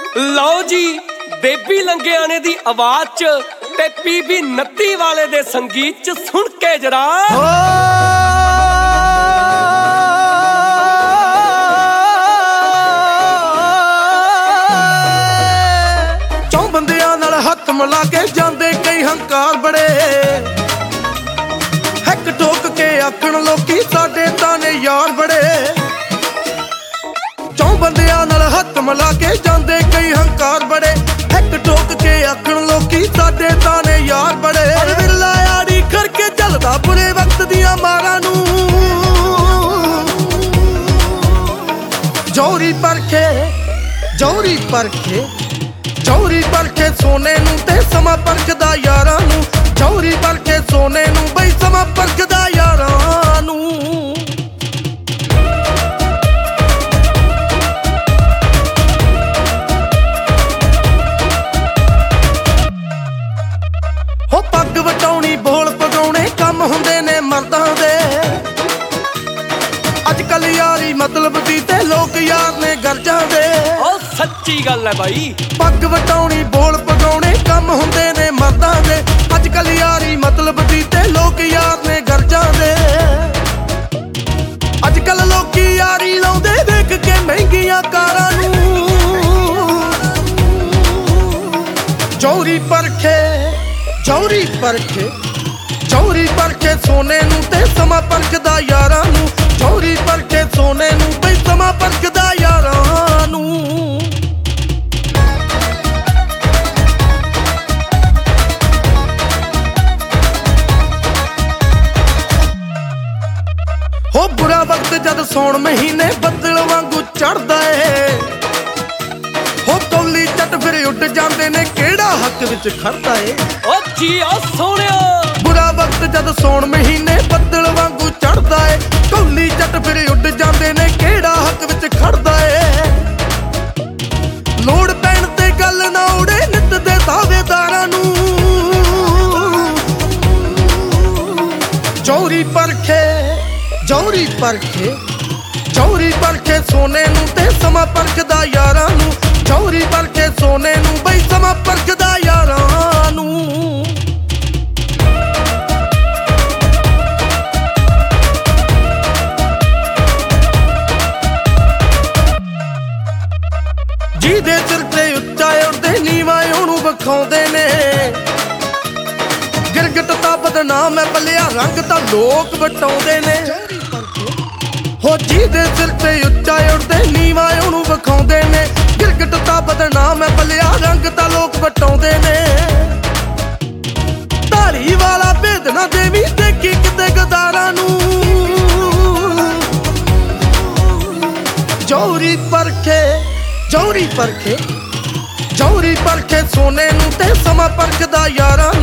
ਲਓ ਜੀ ਬੇਬੀ ਲੰਗਿਆਣੇ ਦੀ ਆਵਾਜ਼ ਚ ਤੇ ਪੀਬੀ 29 ਵਾਲੇ ਦੇ ਸੰਗੀਤ ਚ ਸੁਣ ਕੇ ਜਰਾ ਚੌਂ ਬੰਦਿਆਂ ਨਾਲ ਹੱਥ ਮਿਲਾ ਕੇ ਜਾਂਦੇ ਕਈ ਹੰਕਾਰ ਬੜੇ ਹੱਕ ਠੋਕ ਕੇ ਆਖਣ ਲੋਕੀ ਸਾਡੇ ਤਾਂ ਨੇ ਯਾਰ ਬੜੇ ਚੌਂ ਬੰਦਿਆਂ ਨਾਲ ਹੱਥ ਮਿਲਾ ਕੇ ਜਾਂਦੇ ਕਈ ਹੰਕਾਰ ਬੜੇ ਹੱਕ ਠੋਕ ਕੇ ਆਖਣ ਲੋਕੀ ਸਾਡੇ ਤਾਂ ਨੇ ਯਾਰ ਬੜੇ ਵਿਰਲਾ ਆੜੀ ਕਰਕੇ ਚੱਲਦਾ ਬੁਰੇ ਵਕਤ ਦੀਆਂ ਮਾਰਾਂ ਨੂੰ ਜੌਰੀ ਪਰਖੇ ਜੌਰੀ ਪਰਖੇ ਜੌਰੀ ਪਰਖੇ ਸੋਨੇ ਨੂੰ ਤੇ ਸਮਾਂ ਪਰਖਦਾ ਯਾਰਾਂ ਨੂੰ ਜੌਰੀ ਪਰਖੇ ਸੋਨੇ ਨੂੰ ਬਈ ਸਮਾਂ ਪਰਖਦਾ ਯਾਰਾਂ ਨੂੰ ਹੋ ਪੱਗ ਵਟਾਉਣੀ ਬੋਲ ਪਗਾਉਣੇ ਕੰਮ ਹੁੰਦੇ ਨੇ ਮਰਦਾਂ ਦੇ ਅੱਜ ਕੱਲ ਯਾਰੀ ਮਤਲਬ ਦੀ ਤੇ ਲੋਕ ਯਾਰ ਨੇ ਗਰਜਾਂ ਦੇ ਓ ਸੱਚੀ ਗੱਲ ਹੈ ਬਾਈ ਪੱਗ ਵਟਾਉਣੀ ਬੋਲ ਪਗਾਉਣੇ ਕੰਮ ਹੁੰਦੇ ਨੇ ਮਰਦਾਂ ਦੇ ਅੱਜ ਕੱਲ ਯਾਰੀ ਮਤਲਬ ਦੀ ਤੇ ਲੋਕ ਯਾਰ ਨੇ ਗਰਜਾਂ ਦੇ ਅੱਜ ਕੱਲ ਲੋਕੀ ਯਾਰੀ ਲਾਉਂਦੇ ਵੇਖ ਕੇ ਮਹਿੰਗੀਆਂ ਕਾਰਾਂ ਨੂੰ ਜੌਰੀ ਪਰਖੇ ਜੌਰੀ ਪਰਖੇ ਜੌਰੀ ਪਰਖੇ ਸੋਨੇ ਨੂੰ ਤੇ ਸਮਾਂ ਪਰਖਦਾ ਯਾਰਾਂ ਨੂੰ ਜੌਰੀ ਪਰਖੇ ਸੋਨੇ ਨੂੰ ਬਈ ਸਮਾਂ ਪਰਖਦਾ ਯਾਰਾਂ ਨੂੰ ਹੋ ਬੁਰਾ ਵਕਤ ਜਦ ਸੌਣ ਮਹੀਨੇ ਬੱਦਲ ਵਾਂਗੂ ਚੜਦਾ ਏ ਹੋ ਕੌਲੀ ਚੱਟ ਫਿਰ ਉੱਡ ਜਾਂਦੇ ਨੇ ਕਿਹੜਾ ਹੱਕ ਵਿੱਚ ਖੜਦਾ ਏ ਓ ਜੀ ਓ ਸੋਹਣਿਆ ਬੁਰਾ ਵਕਤ ਜਦ ਸੌਣ ਮਹੀਨੇ ਬੱਦਲ ਵਾਂਗੂ ਚੜਦਾ ਏ ਕੌਲੀ ਚੱਟ ਫਿਰ ਉੱਡ ਜਾਂਦੇ ਨੇ ਕਿਹੜਾ ਹੱਕ ਵਿੱਚ ਖੜਦਾ ਏ ਲੋੜ ਪੈਣ ਤੇ ਗੱਲ ਨਾ ਉੜੇ ਨਿੱਤ ਦੇ ਦਾਅਵੇਦਾਰਾਂ ਨੂੰ ਜੌਰੀ ਪਰਖੇ ਜੌਰੀ ਪਰਖੇ ਜੌਰੀ ਪਰਖੇ ਸੋਨੇ ਨੂੰ ਤੇ ਸਮਾਂ ਪਰਖਦਾ ਯਾਰਾਂ ਨੂੰ ਜੌਰੀ ਪਰਖੇ ਸੋਨੇ ਨੂੰ ਬਈ ਸਮਾਂ ਪਰਖਦਾ ਯਾਰਾਂ ਨੂੰ ਜਿਹਦੇ ਸਿਰ ਤੇ ਉੱਚਾ ਉੱਡਦੇ ਨੀਵਾਂ ਉਹਨੂੰ ਵਿਖਾਉਂਦੇ ਨੇ ਗਿਰਗਟ ਤਾਂ ਬਦਨਾਮ ਹੈ ਬੱਲਿਆ ਰੰਗ ਤਾਂ ਲੋਕ ਵਟਾਉਂਦੇ ਨੇ ਹੋ ਜਿਹਦੇ ਸਿਰ ਤੇ ਉੱਚਾ ਉੱਡਦੇ ਨੀਵਾਂ ਉਹਨੂੰ ਵਿਖਾਉਂਦੇ ਨੇ ਗਿਰਗਟ ਤਾਂ ਬਦਨਾਮ ਹੈ ਬੱਲਿਆ ਰੰਗ ਤਾਂ ਲੋਕ ਵਟਾਉਂਦੇ ਨੇ ਧਾਰੀ ਵਾਲਾ ਭੇਦ ਨਾ ਦੇਵੀ ਦੇਖੀ ਕਿਤੇ ਗਦਾਰਾਂ ਨੂੰ ਜੌਰੀ ਪਰਖੇ ਜੌਰੀ ਪਰਖੇ ਜੌਰੀ ਪਰਖੇ ਸੋਨੇ ਨੂੰ ਤੇ ਸਮਾਂ ਪਰਖਦਾ ਯਾਰਾਂ